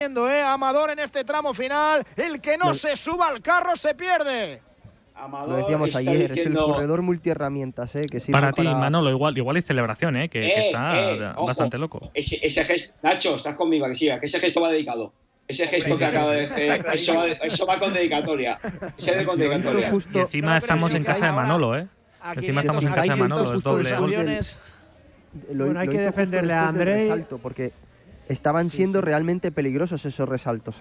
Amador en este tramo final, el que no se suba al carro se pierde. Amador, lo decíamos ayer, es el corredor multiherramientas, que sirve para ti, Manolo, igual hay celebración, que está ojo, bastante loco. Ese gesto, Nacho, estás conmigo, que ese gesto va dedicado. Ese gesto que acaba de hacer, eso va con dedicora. Ese de con dedicatoria. Y encima estamos en casa de Manolo, Encima estamos en casa de Manolo, es doble. Bueno, hay que defenderle a Andrei, porque estaban siendo realmente peligrosos esos resaltos,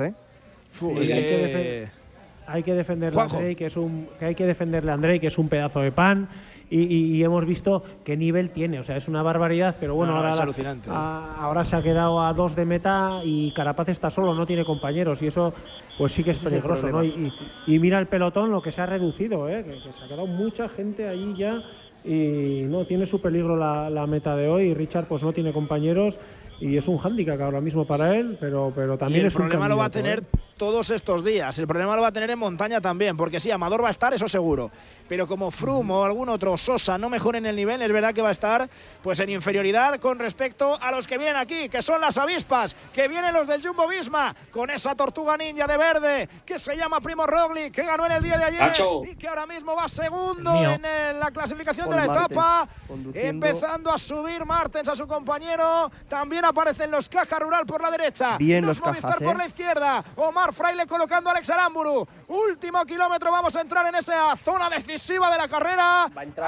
Hay que defenderle a Andrei, que es un pedazo de pan, y hemos visto qué nivel tiene. O sea, es una barbaridad, pero bueno, ahora es alucinante. Ahora se ha quedado a 2 de meta y Carapaz está solo, no tiene compañeros, y eso pues sí que es peligroso, ¿no? Y mira el pelotón, lo que se ha reducido, que se ha quedado mucha gente ahí ya, y no tiene su peligro la meta de hoy. Y Richard pues no tiene compañeros y es un hándicap ahora mismo para él, pero también el problema lo va a tener todos estos días. El problema lo va a tener en montaña también, porque sí, Amador va a estar, eso seguro, pero como Froome o algún otro, Sosa, no mejoren el nivel, es verdad que va a estar pues en inferioridad con respecto a los que vienen aquí, que son las avispas, que vienen los del Jumbo-Visma, con esa tortuga ninja de verde, que se llama Primo Roglic, que ganó en el día de ayer y que ahora mismo va segundo en la clasificación de la etapa, empezando a subir Martens a su compañero. También aparecen los Caja Rural por la derecha, bien los Movistar por la izquierda, Omar Fraile colocando a Alex Aramburu. Último kilómetro, vamos a entrar en esa zona decisiva de la carrera.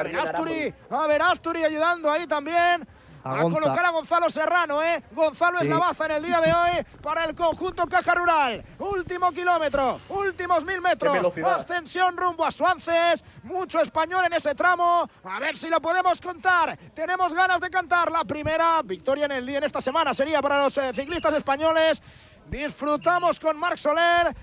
A ver Asturi ayudando ahí también a colocar a Gonzalo Serrano, Gonzalo es la baza en el día de hoy para el conjunto Caja Rural. Último kilómetro, últimos 1000 metros, ascensión rumbo a Suances, mucho español en ese tramo, a ver si lo podemos contar. Tenemos ganas de cantar la primera victoria en el día en esta semana, sería para los ciclistas españoles. Disfrutamos con Marc Soler.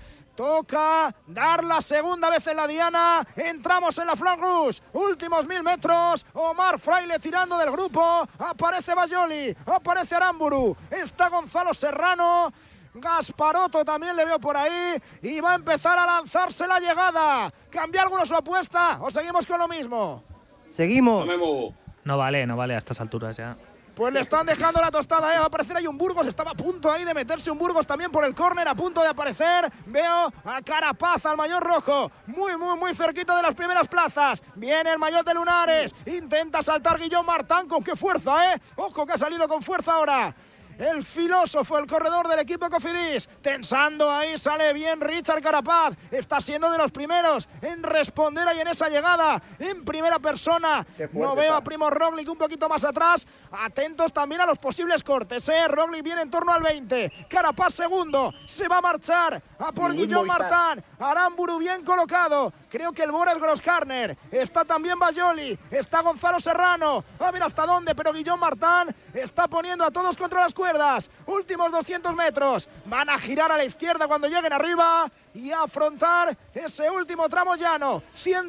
Toca dar la segunda vez en la diana. Entramos en la Flamme Rouge. Últimos 1000 metros. Omar Fraile tirando del grupo. Aparece Bajoli. Aparece Aramburu. Está Gonzalo Serrano. Gasparotto también le veo por ahí. Y va a empezar a lanzarse la llegada. ¿Cambia alguno su apuesta o seguimos con lo mismo? Seguimos. No vale a estas alturas ya. Pues le están dejando la tostada, va a aparecer ahí un Burgos, estaba a punto ahí de meterse un Burgos también por el córner, a punto de aparecer. Veo a Carapaz, al maillot rojo, muy cerquita de las primeras plazas. Viene el maillot de Lunares, intenta saltar Guillaume Martin, con qué fuerza, ojo que ha salido con fuerza ahora. El filósofo, el corredor del equipo Cofidis, tensando ahí, sale bien Richard Carapaz, está siendo de los primeros en responder ahí en esa llegada, en primera persona. No veo a Primo Roglic un poquito más atrás, atentos también a los posibles cortes, Roglic viene en torno al 20, Carapaz segundo, se va a marchar a por Guillaume Martin, Aramburu bien colocado, creo que el Bora es Grosskarner, está también Bajoli, está Gonzalo Serrano, a ver hasta dónde, pero Guillaume Martin está poniendo a todos contra las cuerdas. Últimos 200 metros, van a girar a la izquierda cuando lleguen arriba y a afrontar ese último tramo llano,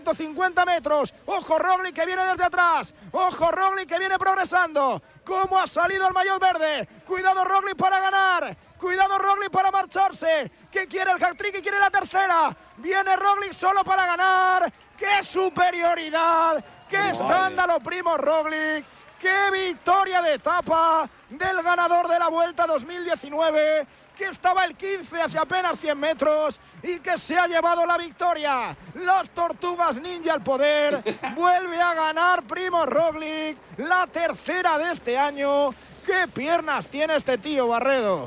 150 metros, ojo Roglic que viene desde atrás, ojo Roglic que viene progresando, cómo ha salido el maillot verde, cuidado Roglic para ganar, cuidado Roglic para marcharse, que quiere el hat-trick y quiere la tercera, viene Roglic solo para ganar, qué superioridad, qué escándalo Primo Roglic. ¡Qué victoria de etapa del ganador de la Vuelta 2019! Que estaba el 15 hace apenas 100 metros y que se ha llevado la victoria. Las Tortugas Ninja al poder. Vuelve a ganar Primo Roglic, la tercera de este año. ¡Qué piernas tiene este tío, Barredo!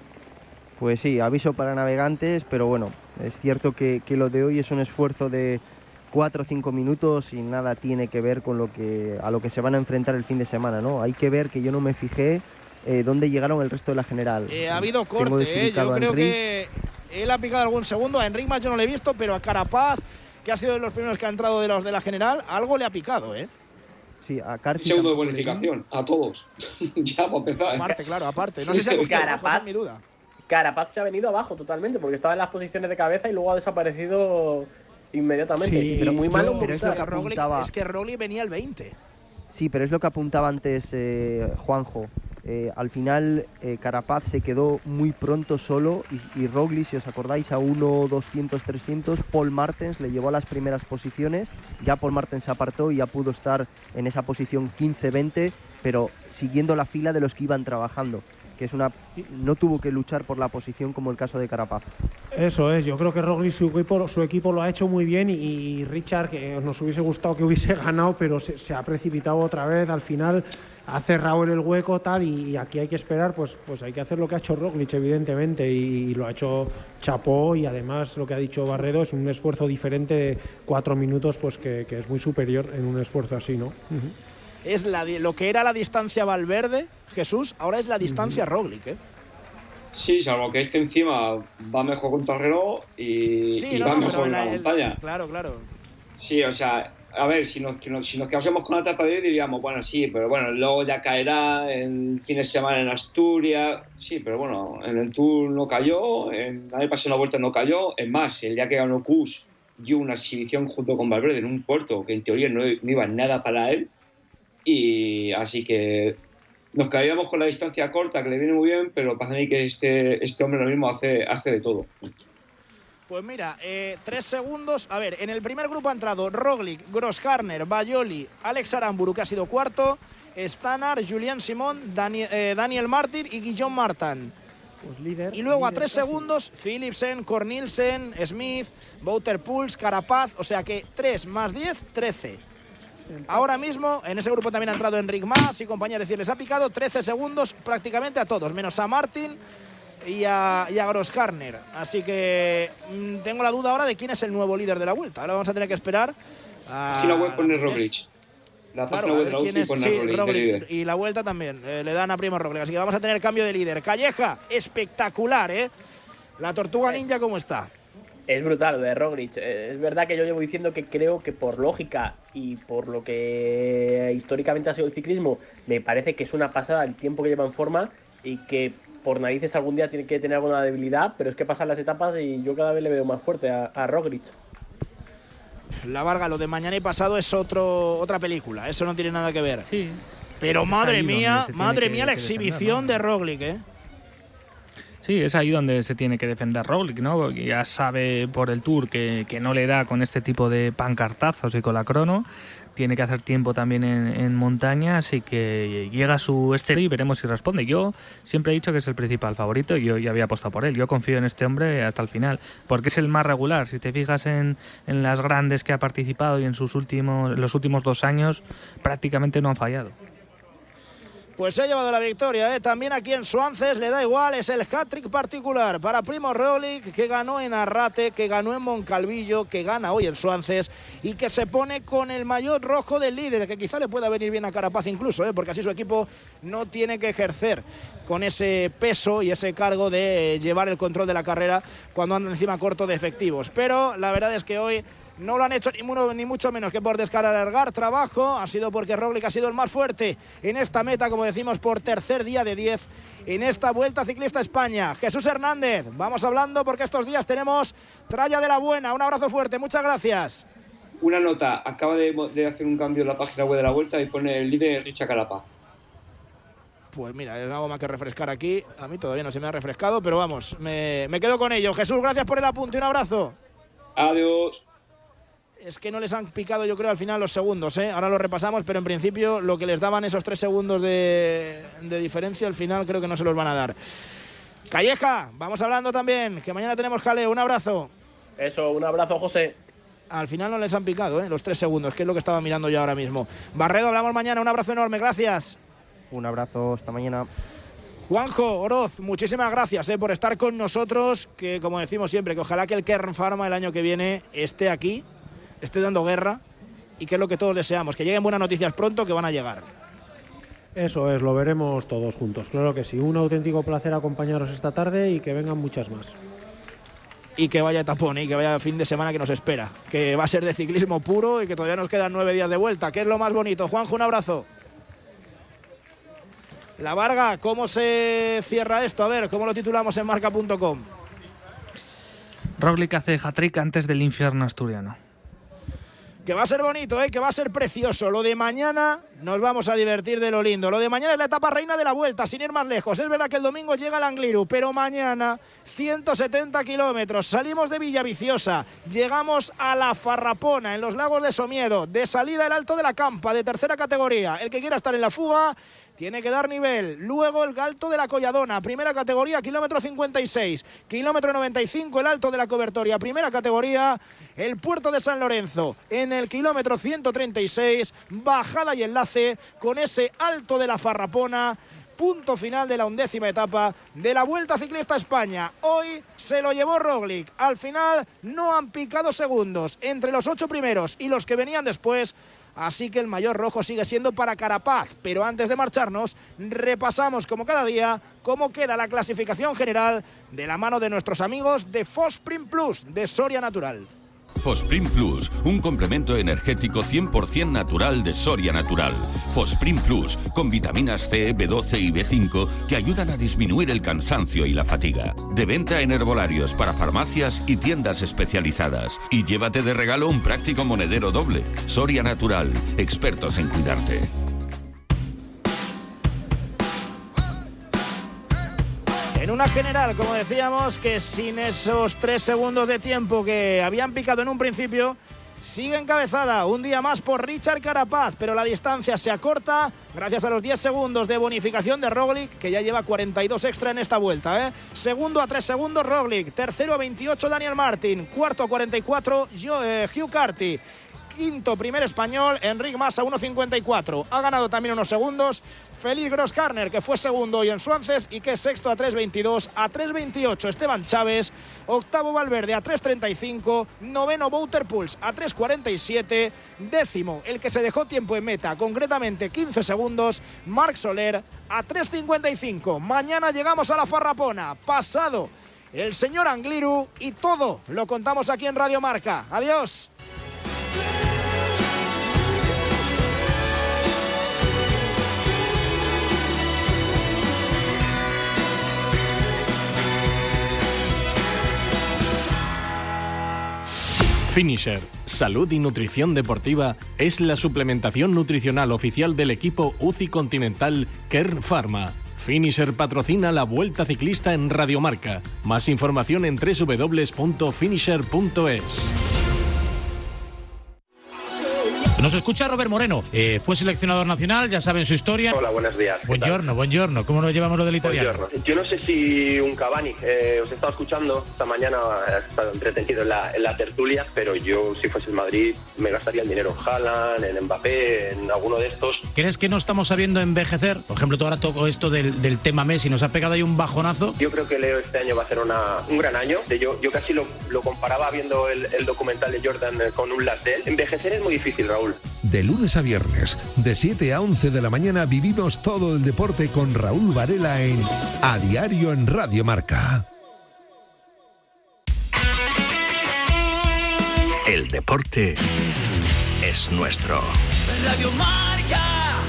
Pues sí, aviso para navegantes, pero bueno, es cierto que lo de hoy es un esfuerzo de 4 o 5 minutos y nada tiene que ver con a lo que se van a enfrentar el fin de semana, ¿no? Hay que ver que yo no me fijé dónde llegaron el resto de la general. Ha habido corte, yo creo que él ha picado algún segundo, a Enric más yo no le he visto, pero a Carapaz, que ha sido de los primeros que ha entrado de los de la general, algo le ha picado, Sí, a Carti. Segundo de bonificación, a todos. Ya para empezar. Aparte, claro, aparte. No sé si ha Carapaz, mi duda. Carapaz se ha venido abajo totalmente, porque estaba en las posiciones de cabeza y luego ha desaparecido inmediatamente, sí, pero muy malo. Pero es lo que apuntaba. Es que Roglic venía el 20. Sí, pero es lo que apuntaba antes Juanjo. Al final Carapaz se quedó muy pronto solo y Roglic, si os acordáis, a 1.200-300, Paul Martens le llevó a las primeras posiciones. Ya Paul Martens se apartó y ya pudo estar en esa posición 15-20, pero siguiendo la fila de los que iban trabajando. que no tuvo que luchar por la posición como el caso de Carapaz. Eso es, yo creo que Roglic, su equipo lo ha hecho muy bien y Richard, que nos hubiese gustado que hubiese ganado, pero se ha precipitado otra vez, al final ha cerrado en el hueco tal, y aquí hay que esperar, pues hay que hacer lo que ha hecho Roglic, evidentemente, y lo ha hecho chapó, y además lo que ha dicho Barredo es un esfuerzo diferente de 4 minutos, pues que es muy superior en un esfuerzo así, ¿no? Es lo que era la distancia Valverde, Jesús, ahora es la distancia Roglic, ¿eh? Sí, salvo que encima va mejor con terreno y va mejor en la montaña. Claro. Sí, o sea, a ver, si nos quedásemos con la etapa de hoy diríamos, bueno, sí, pero bueno, luego ya caerá en fin de semana en Asturias, sí, pero bueno, en el Tour no cayó, en el pasó una vuelta no cayó, es más, el día que ganó Kuss dio una exhibición junto con Valverde en un puerto que en teoría no iba nada para él, y así que nos quedaríamos con la distancia corta, que le viene muy bien, pero parece a mí que este hombre lo mismo hace de todo. Pues mira, 3 segundos. A ver, en el primer grupo ha entrado Roglic, Grosskarner, Bayoli, Alex Aramburu, que ha sido cuarto, Stannard, Julian Simon, Daniel Martin y Guillaume Martin. Pues líder, y luego líder a 3 segundos, Philipsen, Cornelsen, Smith, Wouter Puls, Carapaz. O sea que 3 más 10, 13. Ahora mismo en ese grupo también ha entrado Enric Mas y compañía, es decir, les ha picado 13 segundos prácticamente a todos, menos a Martin y a Grosskarner. Así que tengo la duda ahora de quién es el nuevo líder de la Vuelta. Ahora vamos a tener que esperar. Aquí la web pone Roglic. La página web de la UCI pone Roglic. Y la Vuelta también le dan a Primo Roglic. Así que vamos a tener cambio de líder. Calleja, espectacular, ¿eh? La Tortuga Ninja, ¿cómo está? Es brutal lo de Roglic. Es verdad que yo llevo diciendo que creo que por lógica y por lo que históricamente ha sido el ciclismo, me parece que es una pasada el tiempo que lleva en forma y que por narices algún día tiene que tener alguna debilidad, pero es que pasan las etapas y yo cada vez le veo más fuerte a Roglic. La Varga, lo de mañana y pasado es otra película, eso no tiene nada que ver. Sí. Pero madre mía la exhibición de Roglic, ¿eh? Sí, es ahí donde se tiene que defender Roglic, ¿no? Porque ya sabe por el Tour que no le da con este tipo de pancartazos y con la crono. Tiene que hacer tiempo también en montaña, así que llega a su estrella y veremos si responde. Yo siempre he dicho que es el principal favorito y yo ya había apostado por él. Yo confío en este hombre hasta el final, porque es el más regular. Si te fijas en las grandes que ha participado y en los últimos 2 años, prácticamente no han fallado. Pues se ha llevado la victoria, ¿eh? También aquí en Suances, le da igual, es el hat-trick particular para Primo Roglic, que ganó en Arrate, que ganó en Moncalvillo, que gana hoy en Suances y que se pone con el maillot rojo del líder, que quizá le pueda venir bien a Carapaz incluso, ¿eh? Porque así su equipo no tiene que ejercer con ese peso y ese cargo de llevar el control de la carrera cuando anda encima corto de efectivos. Pero la verdad es que hoy no lo han hecho ni mucho menos que por descargar trabajo. Ha sido porque Roglic ha sido el más fuerte en esta meta, como decimos, por tercer día de 10 en esta Vuelta Ciclista España. Jesús Hernández, vamos hablando porque estos días tenemos tralla de la buena. Un abrazo fuerte, muchas gracias. Una nota, acaba de hacer un cambio en la página web de la Vuelta y pone el líder Richard Carapaz. Pues mira, es algo más que refrescar aquí. A mí todavía no se me ha refrescado, pero vamos, me quedo con ello. Jesús, gracias por el apunte, un abrazo. Adiós. Es que no les han picado, yo creo, al final los segundos, ¿eh? Ahora lo repasamos, pero en principio lo que les daban esos 3 segundos de diferencia, al final creo que no se los van a dar. Calleja, vamos hablando también, que mañana tenemos jaleo. Un abrazo. Eso, un abrazo, José. Al final no les han picado, ¿eh? Los 3 segundos, que es lo que estaba mirando yo ahora mismo. Barredo, hablamos mañana. Un abrazo enorme, gracias. Un abrazo, hasta mañana. Juanjo Oroz, muchísimas gracias por estar con nosotros, que como decimos siempre, que ojalá que el Kern Pharma el año que viene esté aquí, esté dando guerra, y que es lo que todos deseamos, que lleguen buenas noticias pronto, que van a llegar. Eso es, lo veremos todos juntos, claro que sí. Un auténtico placer acompañaros esta tarde y que vengan muchas más. Y que vaya tapón, y que vaya fin de semana que nos espera, que va a ser de ciclismo puro y que todavía nos quedan 9 días de vuelta, que es lo más bonito. Juanjo, un abrazo. La Varga, ¿cómo se cierra esto? A ver, ¿cómo lo titulamos en marca.com? Roglic hace hat-trick antes del infierno asturiano. Que va a ser bonito, que va a ser precioso. Lo de mañana nos vamos a divertir de lo lindo. Lo de mañana es la etapa reina de la Vuelta, sin ir más lejos. Es verdad que el domingo llega el Angliru, pero mañana 170 kilómetros. Salimos de Villaviciosa, llegamos a La Farrapona, en los lagos de Somiedo. De salida el Alto de la Campa, de tercera categoría. El que quiera estar en la fuga tiene que dar nivel. Luego el Alto de la Colladona, primera categoría, kilómetro 56. Kilómetro 95, el Alto de la Cobertoria, primera categoría. El Puerto de San Lorenzo en el kilómetro 136, bajada y enlace con ese Alto de la Farrapona. Punto final de la 11ª etapa de la Vuelta Ciclista a España. Hoy se lo llevó Roglic. Al final no han picado segundos entre los 8 primeros y los que venían después. Así que el maillot rojo sigue siendo para Carapaz. Pero antes de marcharnos, repasamos como cada día cómo queda la clasificación general de la mano de nuestros amigos de Fosprint Plus de Soria Natural. Fosprint Plus, un complemento energético 100% natural de Soria Natural. Fosprint Plus, con vitaminas C, B12 y B5 que ayudan a disminuir el cansancio y la fatiga. De venta en herbolarios para farmacias y tiendas especializadas. Y llévate de regalo un práctico monedero doble. Soria Natural, expertos en cuidarte. En una general, como decíamos, que sin esos 3 segundos de tiempo que habían picado en un principio, sigue encabezada un día más por Richard Carapaz, pero la distancia se acorta gracias a los 10 segundos de bonificación de Roglic, que ya lleva 42 extra en esta vuelta. Segundo a 3 segundos Roglic, tercero a 28 Daniel Martin, cuarto a 44 Hugh Carty. Quinto, primer español, Enric Mas a 1.54. Ha ganado también unos segundos Félix Grosskarner, que fue segundo hoy en Suances y que es sexto a 3.22, a 3.28 Esteban Chávez, octavo Valverde a 3.35, noveno Wouter Puls a 3.47, décimo el que se dejó tiempo en meta, concretamente 15 segundos, Marc Soler a 3.55. Mañana llegamos a la Farrapona, pasado el señor Angliru y todo lo contamos aquí en Radio Marca. Adiós. Finisher, salud y nutrición deportiva, es la suplementación nutricional oficial del equipo UCI Continental Kern Pharma. Finisher patrocina la Vuelta Ciclista en Radiomarca. Más información en www.finisher.es. Nos escucha Robert Moreno, fue seleccionador nacional, ya saben su historia. Hola, buenos días. Buongiorno. ¿Cómo nos llevamos lo del italiano? Buongiorno. Yo no sé si un Cavani, os he estado escuchando esta mañana, he estado entretenido en la tertulia, pero yo, si fuese el Madrid, me gastaría el dinero en Haaland, en Mbappé, en alguno de estos. ¿Crees que no estamos sabiendo envejecer? Por ejemplo, ahora todo esto del tema Messi, ¿nos ha pegado ahí un bajonazo? Yo creo que Leo este año va a ser un gran año. Yo casi lo comparaba viendo el documental de Jordan con un Last Dance. Envejecer es muy difícil, Raúl. De lunes a viernes, de 7 a 11 de la mañana, vivimos todo el deporte con Raúl Varela en A Diario en Radio Marca. El deporte es nuestro. Radio Marca.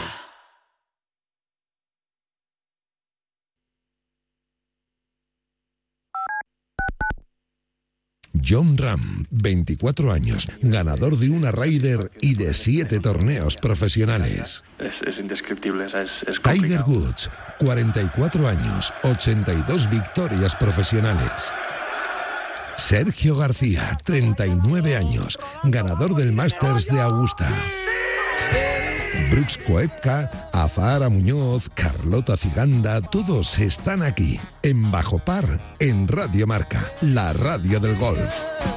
Jon Rahm, 24 años, ganador de una Ryder y de 7 torneos profesionales. Es indescriptible, es Tiger Woods, 44 años, 82 victorias profesionales. Sergio García, 39 años, ganador del Masters de Augusta. Brooks Koepka, Azahara Muñoz, Carlota Ciganda, todos están aquí, en Bajo Par, en Radio Marca, la radio del golf.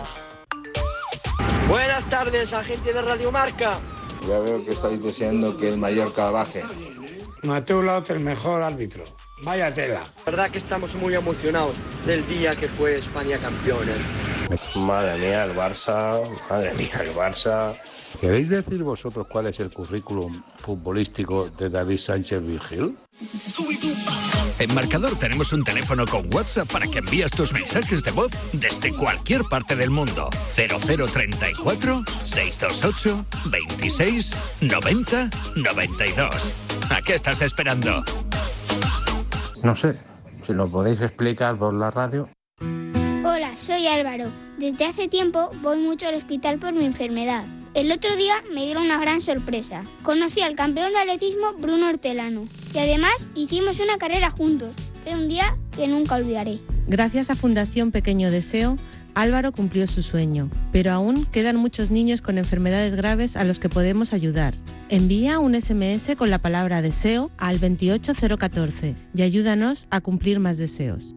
Buenas tardes, agente de Radio Marca. Ya veo que estáis deseando que el Mallorca baje. Mateu Laoz, el mejor árbitro. Vaya tela. La verdad que estamos muy emocionados del día que fue España campeón. Madre mía, el Barça. ¿Queréis decir vosotros cuál es el currículum futbolístico de David Sánchez Vigil? En Marcador tenemos un teléfono con WhatsApp para que envíes tus mensajes de voz desde cualquier parte del mundo. 0034 628 26 90 92. ¿A qué estás esperando? No sé, si lo podéis explicar por la radio. Hola, soy Álvaro. Desde hace tiempo voy mucho al hospital por mi enfermedad. El otro día me dieron una gran sorpresa. Conocí al campeón de atletismo Bruno Hortelano y además hicimos una carrera juntos. Fue un día que nunca olvidaré. Gracias a Fundación Pequeño Deseo, Álvaro cumplió su sueño, pero aún quedan muchos niños con enfermedades graves a los que podemos ayudar. Envía un SMS con la palabra deseo al 28014 y ayúdanos a cumplir más deseos.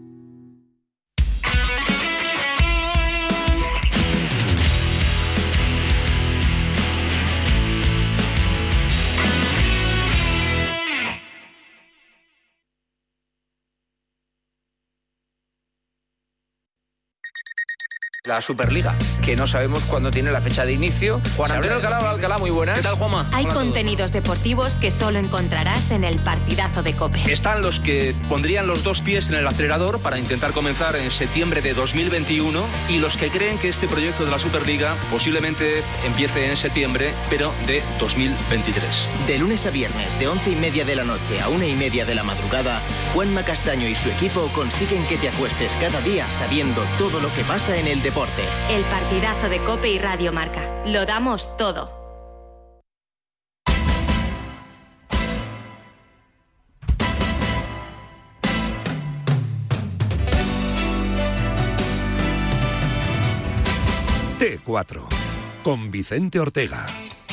La Superliga, que no sabemos cuándo tiene la fecha de inicio. Juan Antonio Alcalá, muy buenas. ¿Qué tal, Juanma? Hay contenidos deportivos que solo encontrarás en el partidazo de COPE. Están los que pondrían los dos pies en el acelerador para intentar comenzar en septiembre de 2021 y los que creen que este proyecto de la Superliga posiblemente empiece en septiembre, pero de 2023. De lunes a viernes, de 11:30 de la noche a 1:30 de la madrugada, Juanma Castaño y su equipo consiguen que te acuestes cada día sabiendo todo lo que pasa en el deporte. El partidazo de COPE y Radio Marca. Lo damos todo. T4 con Vicente Ortega.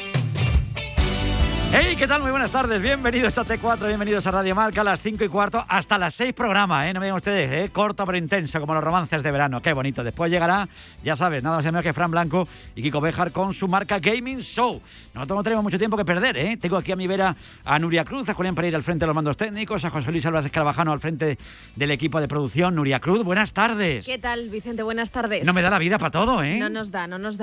¡Hey! ¿Qué tal? Muy buenas tardes. Bienvenidos a T4, bienvenidos a Radio Marca a las 5:15 hasta las 6 programa, ¿eh? No me digan ustedes, corto pero intenso, como los romances de verano. ¡Qué bonito! Después llegará, ya sabes, nada más y menos que Fran Blanco y Kiko Béjar con su Marca Gaming Show. Nosotros no tenemos mucho tiempo que perder, ¿eh? Tengo aquí a mi vera a Nuria Cruz, a Julián Pereira al frente de los mandos técnicos, a José Luis Álvarez Carvajano al frente del equipo de producción. Nuria Cruz, buenas tardes. ¿Qué tal, Vicente? Buenas tardes. No me da la vida para todo, ¿eh? No nos da. No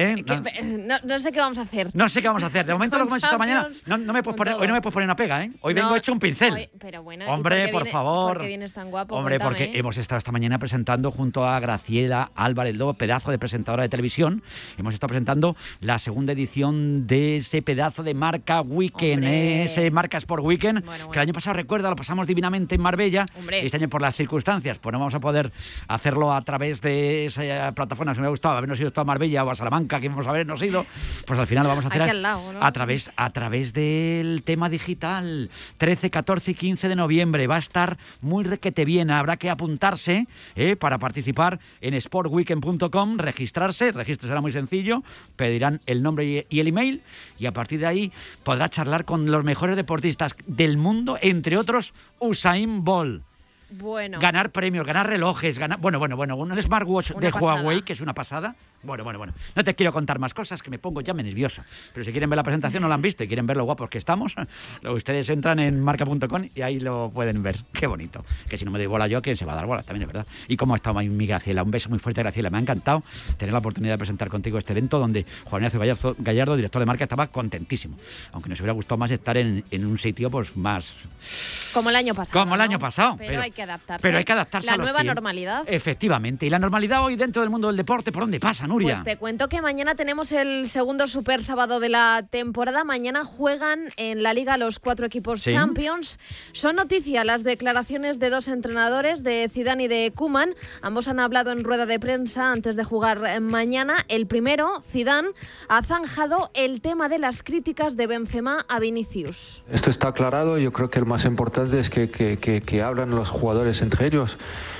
sé qué vamos a hacer. No sé qué vamos a hacer. De momento lo que hemos hecho esta mañana, no me puedes poner... Hoy no me puedes poner una pega, ¿eh? Hoy vengo hecho un pincel. Pero bueno, hombre, por favor. ¿Por qué vienes tan guapo? Hombre, Cuéntame. porque hemos estado esta mañana presentando junto a Graciela Álvarez Lobo, pedazo de presentadora de televisión. Hemos estado presentando la segunda edición de ese pedazo de Marca Weekend, ese Marca Sport Weekend, que el año pasado, recuerda, lo pasamos divinamente en Marbella. Este año, por las circunstancias, pues no vamos a poder hacerlo a través de esa plataforma. Si me ha gustado habernos ido a Marbella o a Salamanca, que vamos a habernos ido, pues al final lo vamos a hacer aquí al lado, ¿no? a través del tema digital. 13, 14 y 15 de noviembre va a estar muy requete bien. Habrá que apuntarse para participar en sportweekend.com, registrarse. El registro será muy sencillo, pedirán el nombre y el email y a partir de ahí podrá charlar con los mejores deportistas del mundo, entre otros Usain Bolt. Bueno. Ganar premios, ganar relojes, un smartwatch de Huawei, que es una pasada. Bueno. No te quiero contar más cosas, que me pongo ya nervioso. Pero si quieren ver la presentación, no la han visto y quieren ver lo guapos que estamos, ustedes entran en marca.com y ahí lo pueden ver. Qué bonito. Que si no me doy bola yo, ¿quién se va a dar bola? También es verdad. Y cómo ha estado mi Graciela. Un beso muy fuerte, Graciela. Me ha encantado tener la oportunidad de presentar contigo este evento donde Juan Ignacio Gallardo, director de marca, estaba contentísimo. Aunque nos hubiera gustado más estar en un sitio pues más... Como el año pasado. Como el año pasado. Pero hay que adaptarse. Pero hay que adaptarse a los nueva tiempos. Normalidad. Efectivamente. Y la normalidad hoy dentro del mundo del deporte, ¿por dónde pasa, Nuria? Pues te cuento que mañana tenemos el segundo super sábado de la temporada. Mañana juegan en la Liga los 4 equipos Champions. Son noticia las declaraciones de 2 entrenadores, de Zidane y de Koeman. Ambos han hablado en rueda de prensa antes de jugar mañana. El primero, Zidane, ha zanjado el tema de las críticas de Benzema a Vinicius. Esto está aclarado. Yo creo que el más importante es que hablan los jugadores entre ellos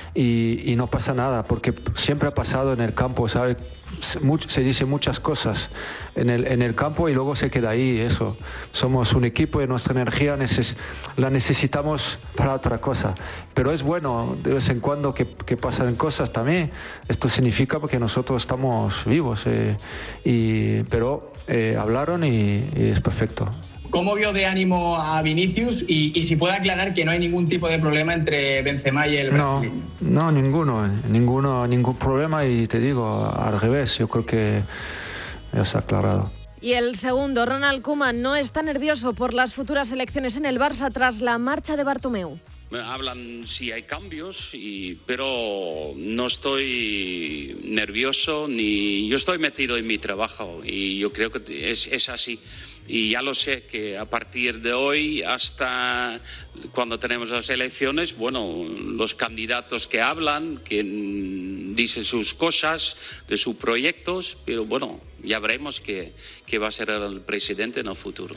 y no pasa nada, porque siempre ha pasado en el campo, ¿sabes? Se dice muchas cosas en el campo y luego se queda ahí. Eso, somos un equipo y nuestra energía la necesitamos para otra cosa, pero es bueno de vez en cuando que pasan cosas también. Esto significa que nosotros estamos vivos, pero hablaron y es perfecto. ¿Cómo vio de ánimo a Vinicius? Y si puede aclarar que no hay ningún tipo de problema entre Benzema y el brasileño. No, ningún problema, y te digo, al revés, yo creo que ya se ha aclarado. Y el segundo, Ronald Koeman, no está nervioso por las futuras elecciones en el Barça tras la marcha de Bartomeu. Hablan si hay cambios, pero no estoy nervioso, ni yo estoy metido en mi trabajo y yo creo que es así. Y ya lo sé, que a partir de hoy hasta cuando tenemos las elecciones, los candidatos que hablan, que dicen sus cosas, de sus proyectos, pero ya veremos qué va a ser el presidente en el futuro.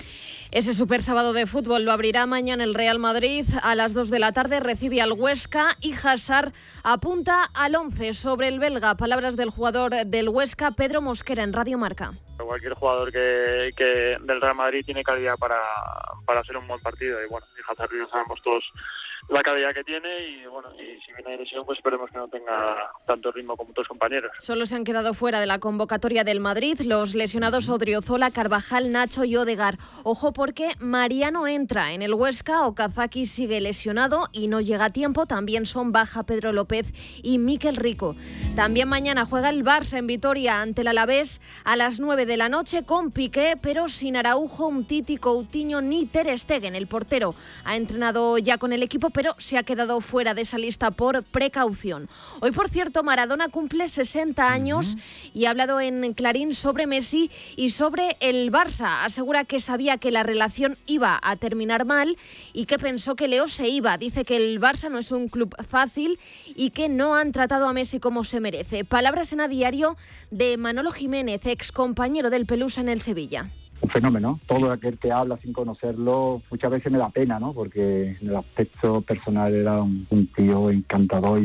Ese super sábado de fútbol lo abrirá mañana el Real Madrid a las 2 de la tarde, recibe al Huesca y Hazard apunta al 11 sobre el belga. Palabras del jugador del Huesca, Pedro Mosquera, en Radio Marca. Cualquier jugador que del Real Madrid tiene calidad para hacer un buen partido, y bueno, y Hazard ya sabemos todos la calidad que tiene, y bueno, y si viene de lesión, pues esperemos que no tenga tanto ritmo como otros compañeros. Solo se han quedado fuera de la convocatoria del Madrid los lesionados Odriozola, Carvajal, Nacho y Odegaard. Ojo porque Mariano entra en el Huesca, Okazaki sigue lesionado y no llega a tiempo, también son baja Pedro López y Mikel Rico. También mañana juega el Barça en Vitoria ante el Alavés a las 9 de la noche con Piqué, pero sin Araujo, Umtiti, Coutinho ni Ter Stegen. El portero ha entrenado ya con el equipo, pero se ha quedado fuera de esa lista por precaución. Hoy, por cierto, Maradona cumple 60 años y ha hablado en Clarín sobre Messi y sobre el Barça. Asegura que sabía que la relación iba a terminar mal y que pensó que Leo se iba. Dice que el Barça no es un club fácil y que no han tratado a Messi como se merece. Palabras en A Diario de Manolo Jiménez, ex compañero del Pelusa en el Sevilla. Un fenómeno. Todo aquel que habla sin conocerlo muchas veces me da pena, ¿no? Porque en el aspecto personal era un tío encantador y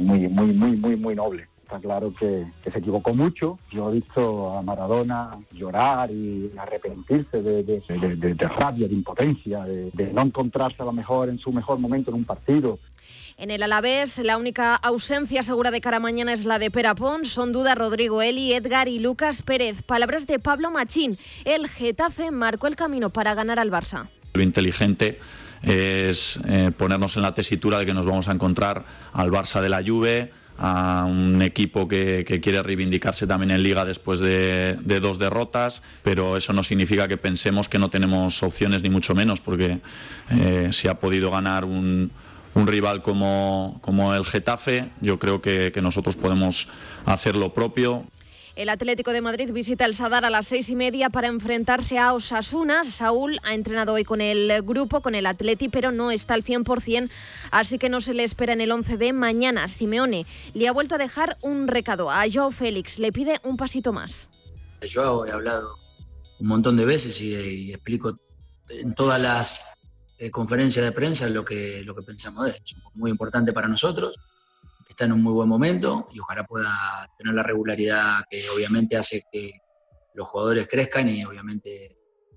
muy noble. Está claro que se equivocó mucho. Yo he visto a Maradona llorar y arrepentirse de rabia, de impotencia, de no encontrarse a lo mejor en su mejor momento en un partido. En el Alavés, la única ausencia segura de cara a mañana es la de Pere Pons. Son duda Rodrigo Eli, Edgar y Lucas Pérez. Palabras de Pablo Machín. El Getafe marcó el camino para ganar al Barça. Lo inteligente es ponernos en la tesitura de que nos vamos a encontrar al Barça de la Juve, a un equipo que quiere reivindicarse también en Liga después de 2 derrotas, pero eso no significa que pensemos que no tenemos opciones, ni mucho menos, porque si ha podido ganar un rival como el Getafe, yo creo que nosotros podemos hacer lo propio. El Atlético de Madrid visita el Sadar a las 6:30 para enfrentarse a Osasuna. Saúl ha entrenado hoy con el grupo, con el Atleti, pero no está al 100%, así que no se le espera en el 11 de mañana. Simeone le ha vuelto a dejar un recado a Joao Félix, le pide un pasito más. Joao, he hablado un montón de veces y explico en todas las conferencias de prensa lo que pensamos de él. Es muy importante para nosotros, está en un muy buen momento y ojalá pueda tener la regularidad que obviamente hace que los jugadores crezcan y obviamente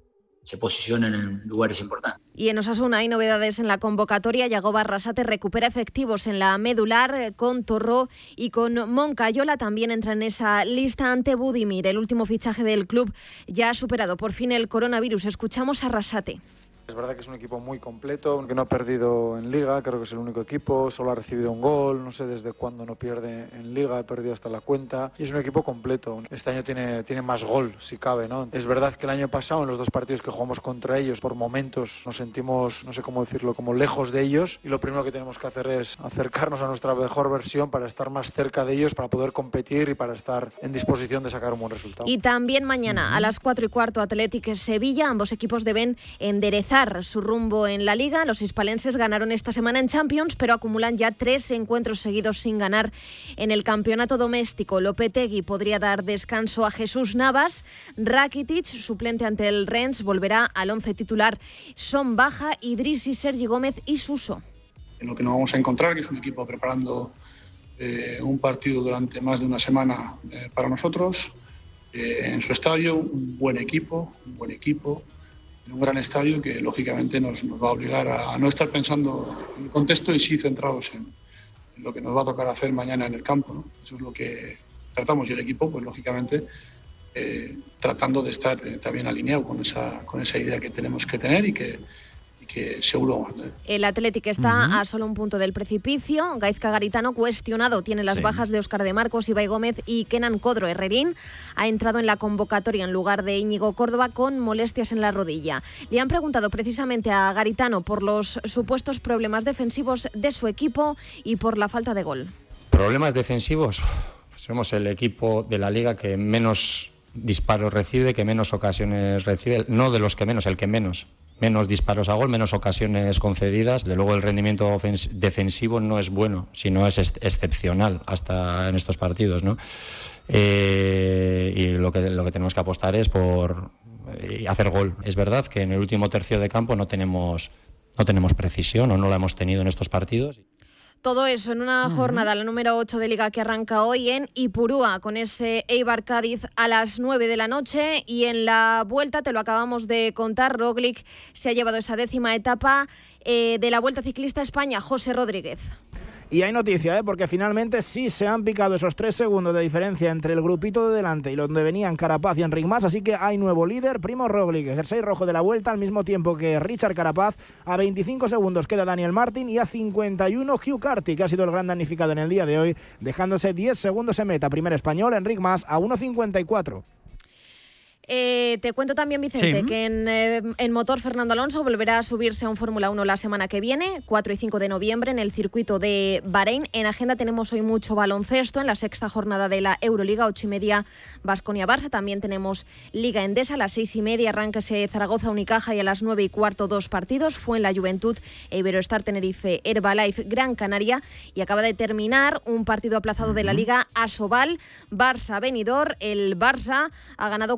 se posicionen en lugares importantes. Y en Osasuna hay novedades en la convocatoria. Yagoba Arrasate recupera efectivos en la medular con Torró y con Moncayola. También entra en esa lista ante Budimir. El último fichaje del club ya ha superado por fin el coronavirus. Escuchamos a Arrasate. Es verdad que es un equipo muy completo, que no ha perdido en Liga, creo que es el único equipo, solo ha recibido un gol, no sé desde cuándo no pierde en Liga, he perdido hasta la cuenta, y es un equipo completo. Este año tiene más gol, si cabe, ¿no? Es verdad que el año pasado, en los 2 partidos que jugamos contra ellos, por momentos nos sentimos, no sé cómo decirlo, como lejos de ellos, y lo primero que tenemos que hacer es acercarnos a nuestra mejor versión para estar más cerca de ellos, para poder competir y para estar en disposición de sacar un buen resultado. Y también mañana a las 4:15 Atlético Sevilla, ambos equipos deben enderezar su rumbo en la Liga. Los hispalenses ganaron esta semana en Champions, pero acumulan ya 3 encuentros seguidos sin ganar en el campeonato doméstico. Lopetegui podría dar descanso a Jesús Navas. Rakitic, suplente ante el Rennes, volverá al 11 titular. Son baja Idrissi, Sergi Gómez y Suso. En lo que nos vamos a encontrar, que es un equipo preparando un partido durante más de una semana para nosotros, en su estadio, un buen equipo, en un gran estadio que lógicamente nos va a obligar a no estar pensando en el contexto y sí centrados en lo que nos va a tocar hacer mañana en el campo, ¿no? Eso es lo que tratamos, y el equipo, pues lógicamente, tratando de estar también alineado con esa idea que tenemos que tener y que seguro vamos a tener. El Atlético está a solo un punto del precipicio. Gaizka Garitano cuestionado, tiene las bajas de Óscar de Marcos, Ibai Gómez y Kenan Codro. Herrerín ha entrado en la convocatoria en lugar de Íñigo Córdoba con molestias en la rodilla. Le han preguntado precisamente a Garitano por los supuestos problemas defensivos de su equipo y por la falta de gol. ¿Problemas defensivos? Somos el equipo de la Liga que menos disparos recibe, que menos ocasiones recibe, no de los que menos, el que menos disparos a gol, menos ocasiones concedidas. De luego el rendimiento defensivo no es bueno, sino es excepcional hasta en estos partidos, ¿no? Y lo que tenemos que apostar es por y hacer gol. Es verdad que en el último tercio de campo no tenemos precisión, o no la hemos tenido en estos partidos. Todo eso en una jornada, la número 8 de Liga, que arranca hoy en Ipurúa, con ese Eibar Cádiz a las 9 de la noche. Y en la vuelta, te lo acabamos de contar, Roglic se ha llevado esa 10ª etapa de la Vuelta Ciclista España. José Rodríguez. Y hay noticia, porque finalmente sí se han picado esos 3 segundos de diferencia entre el grupito de delante y donde venían Carapaz y Enric Mas, así que hay nuevo líder, Primož Roglic, jersey rojo de la Vuelta, al mismo tiempo que Richard Carapaz. A 25 segundos queda Daniel Martin y a 51 Hugh Carty, que ha sido el gran damnificado en el día de hoy, dejándose 10 segundos en meta. Primer español, Enric Mas, a 1.54. Te cuento también, Vicente, que en motor Fernando Alonso volverá a subirse a un Fórmula 1 la semana que viene, 4 y 5 de noviembre, en el circuito de Bahrein. En agenda tenemos hoy mucho baloncesto, en la 6ª jornada de la Euroliga, 8:30 Baskonia-Barça. También tenemos Liga Endesa, a las 6:30 arránquese Zaragoza-Unicaja, y a las 9:15 2 partidos. Fue en la Juventud, Iberostar Tenerife, Herbalife, Gran Canaria. Y acaba de terminar un partido aplazado de la Liga, Asobal, Barça-Benidorm. El Barça ha ganado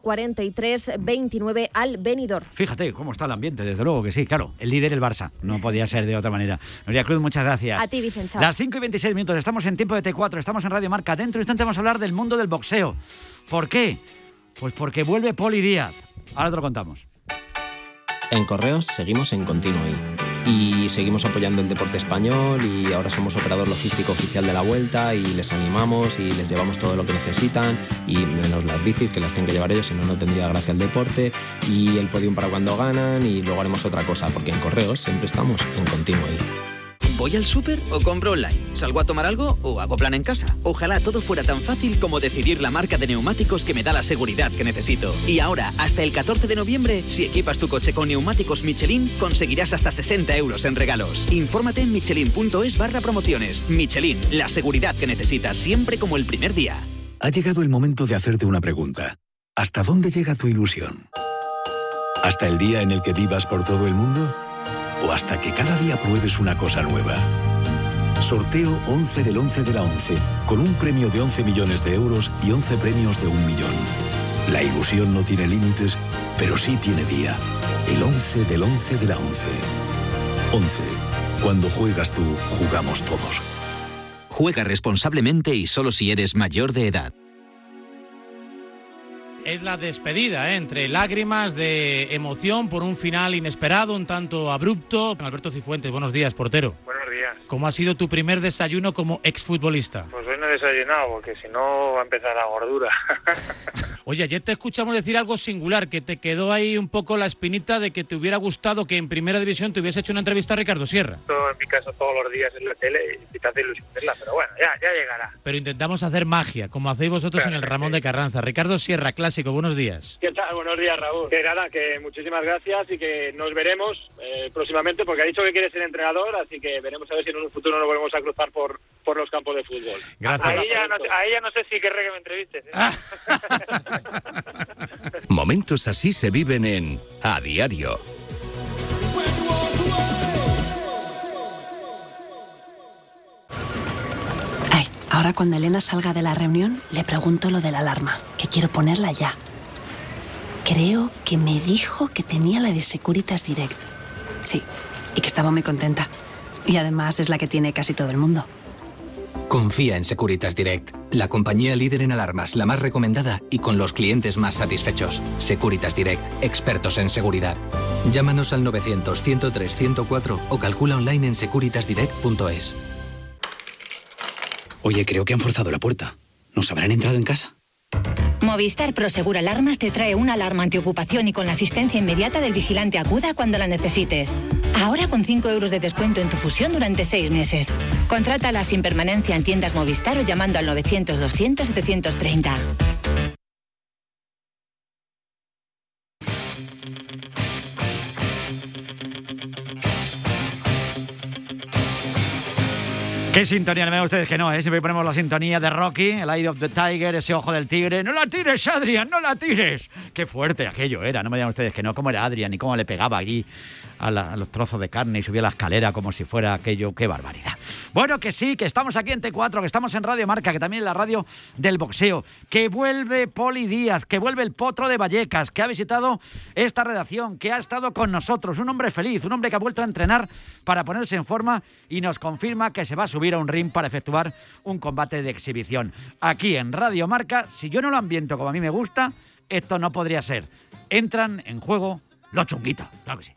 43-29 al Benidorm. Fíjate cómo está el ambiente, desde luego que sí, claro. El líder, el Barça, no podía ser de otra manera. Nuria Cruz, muchas gracias. A ti, Vicente. Chao. Las 5:26 minutos, estamos en tiempo de T4, estamos en Radio Marca. Dentro de un instante vamos a hablar del mundo del boxeo. ¿Por qué? Pues porque vuelve Poli Díaz. Ahora te lo contamos. En Correos seguimos en Continuo y seguimos apoyando el deporte español, y ahora somos operador logístico oficial de la Vuelta, y les animamos y les llevamos todo lo que necesitan, y menos las bicis, que las tienen que llevar ellos, si no, no tendría gracia el deporte, y el podium para cuando ganan, y luego haremos otra cosa, porque en Correos siempre estamos en Continuo. ¿Voy al súper o compro online? ¿Salgo a tomar algo o hago plan en casa? Ojalá todo fuera tan fácil como decidir la marca de neumáticos que me da la seguridad que necesito. Y ahora, hasta el 14 de noviembre, si equipas tu coche con neumáticos Michelin, conseguirás hasta 60 euros en regalos. Infórmate en michelin.es/promociones. Michelin, la seguridad que necesitas, siempre como el primer día. Ha llegado el momento de hacerte una pregunta. ¿Hasta dónde llega tu ilusión? ¿Hasta el día en el que vivas por todo el mundo? ¿O hasta que cada día pruebes una cosa nueva? Sorteo 11 del 11 de la 11, con un premio de 11 millones de euros y 11 premios de 1 millón. La ilusión no tiene límites, pero sí tiene día. El 11 del 11 de la 11. 11. Cuando juegas tú, jugamos todos. Juega responsablemente y solo si eres mayor de edad. Es la despedida, entre lágrimas de emoción por un final inesperado, un tanto abrupto. Alberto Cifuentes, buenos días, portero. Buenos días. ¿Cómo ha sido tu primer desayuno como exfutbolista? Pues hoy no he desayunado, porque si no va a empezar la gordura. Oye, ayer te escuchamos decir algo singular, que te quedó ahí un poco la espinita de que te hubiera gustado que en Primera División te hubiese hecho una entrevista a Ricardo Sierra. Esto en mi caso todos los días en la tele y te hace ilusión verla, pero bueno, ya llegará. Pero intentamos hacer magia, como hacéis vosotros en el Ramón de Carranza. Ricardo Sierra, clásico, buenos días. ¿Qué tal? Buenos días, Raúl. Que nada, que muchísimas gracias y que nos veremos próximamente, porque ha dicho que quiere ser entrenador, así que veremos a ver si en un futuro nos volvemos a cruzar por los campos de fútbol. Gracias. Ahí ya no sé si querré que me entrevistes. Momentos así se viven en A Diario. Ahora cuando Elena salga de la reunión, le pregunto lo de la alarma, que quiero ponerla ya. Creo que me dijo que tenía la de Securitas Direct. Sí, y que estaba muy contenta. Y además es la que tiene casi todo el mundo. Confía en Securitas Direct, la compañía líder en alarmas, la más recomendada y con los clientes más satisfechos. Securitas Direct, expertos en seguridad. Llámanos al 900-103-104 o calcula online en securitasdirect.es. Oye, creo que han forzado la puerta. ¿Nos habrán entrado en casa? Movistar Prosegur Alarmas te trae una alarma antiocupación y con la asistencia inmediata del vigilante acuda cuando la necesites. Ahora con 5 euros de descuento en tu fusión durante 6 meses. Contrátala sin permanencia en tiendas Movistar o llamando al 900-200-730. ¿Qué sintonía? No me vean ustedes que no, ¿eh? Siempre ponemos la sintonía de Rocky, el Eye of the Tiger, ese ojo del tigre. ¡No la tires, Adrian! ¡No la tires! ¡Qué fuerte aquello era! No me digan ustedes que no. ¿Cómo era Adrian y cómo le pegaba allí a los trozos de carne y subía la escalera como si fuera aquello. ¡Qué barbaridad! Bueno, que sí, que estamos aquí en T4, que estamos en Radio Marca, que también es la radio del boxeo, que vuelve Poli Díaz, que vuelve el Potro de Vallecas, que ha visitado esta redacción, que ha estado con nosotros, un hombre feliz, un hombre que ha vuelto a entrenar para ponerse en forma y nos confirma que se va a subir a un ring para efectuar un combate de exhibición. Aquí en Radio Marca, si yo no lo ambiento como a mí me gusta, esto no podría ser. Entran en juego los chunguitos, claro que sí.